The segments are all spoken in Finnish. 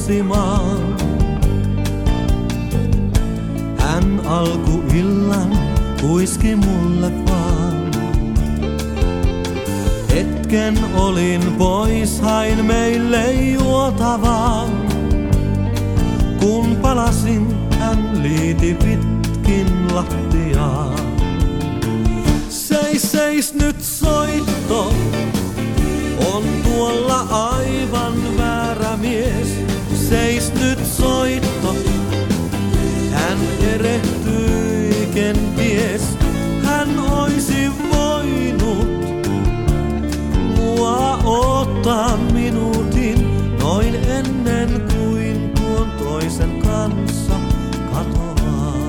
tanssimaan. Hän alkuillan huiski mulle vaan. Hetken olin pois, hain meille juotavaa. Kun palasin, hän liiti pitkin lattiaa. Seis, seis nyt soitto, on tuolla aivan väärä mies. Seis nyt soitto, hän erehtyi kenties. Hän oisi voinut mua ottaa minuutin noin ennen kuin tuon toisen kanssa katoaa.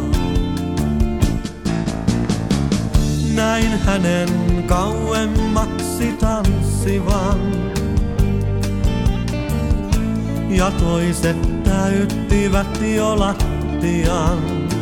Näin hänen kauemmaksi tanssivan, ja toiset täyttivät jo lattian.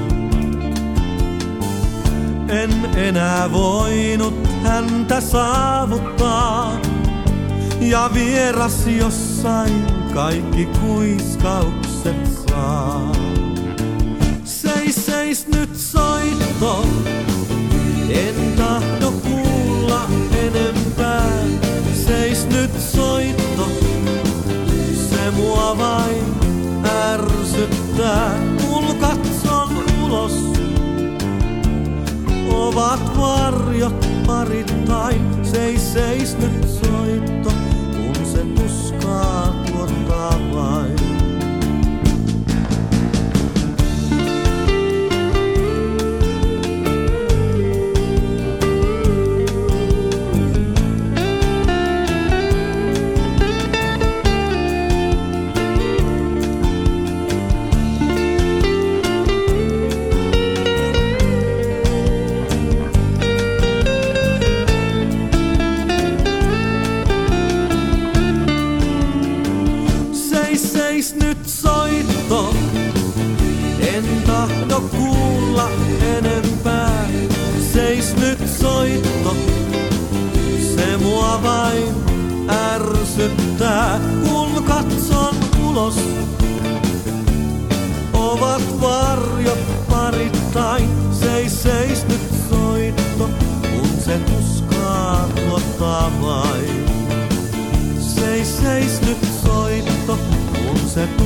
En enää voinut häntä saavuttaa, ja vieras jossain kaikki kuiskaukset saa. Seis, seis nyt soitto, en tahdo kuulla enempää. Seis nyt soitto, se mua vain ärsyttää. Kun katson ulos, ovat varjot parittain. Seis, seis nyt soitto, kun se tuskaa tuottaa vain. Seis nyt soitto, en tahdo kuulla enempää. Seis nyt soitto, se mua vain ärsyttää. Kun katson ulos, ovat varjot parittain. Seis, seis nyt soitto, kun se tuskaa tuottaa vain. Seis, seis nyt soitto, kun se